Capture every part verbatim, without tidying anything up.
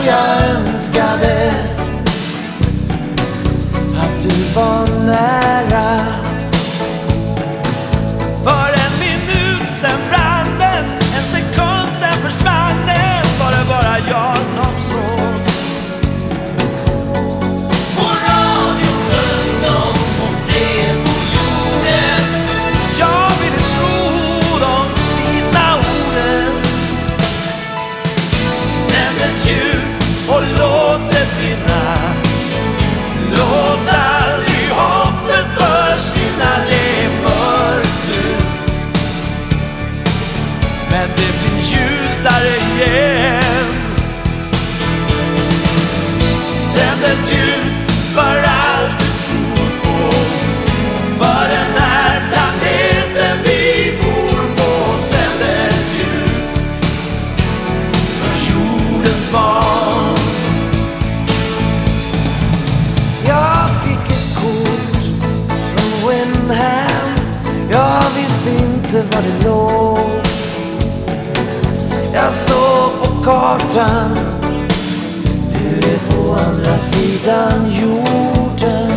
jag önskade att du var nära. För en minut sen brann den, en sekund sen försvann den. Var det bara jag som såg? På radio sjöng om fred på jorden. Jag ville tro de slitna orden. Tänd ett ljus Och låt det brinna. Låt aldrig hoppet försvinna. Det är mörkt nu, men det blir ljusare igen. Tänd ett ljus för allt du tror på, för den här planeten vi bor på. Tänd ett ljus för jordens barn. Jag fick ett kort från Windham. Jag visste inte var det låg. Jag såg på kartan, du är på andra sidan jorden.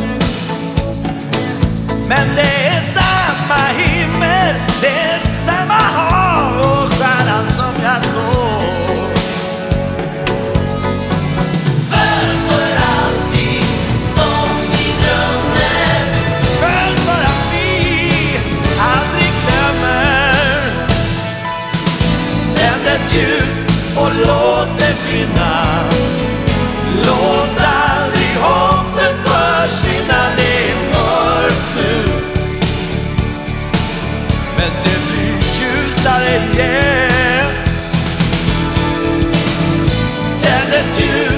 Men det är samma himmel, det är samma hav och stjärnan som jag såg. för allting som vi drömmer. För för att vi aldrig glömmer. Tänd ett ljus och låt det brinna. Låt aldrig hoppet försvinna. Det är mörkt nu, men det blir ljusare igen. Tänd ett ljus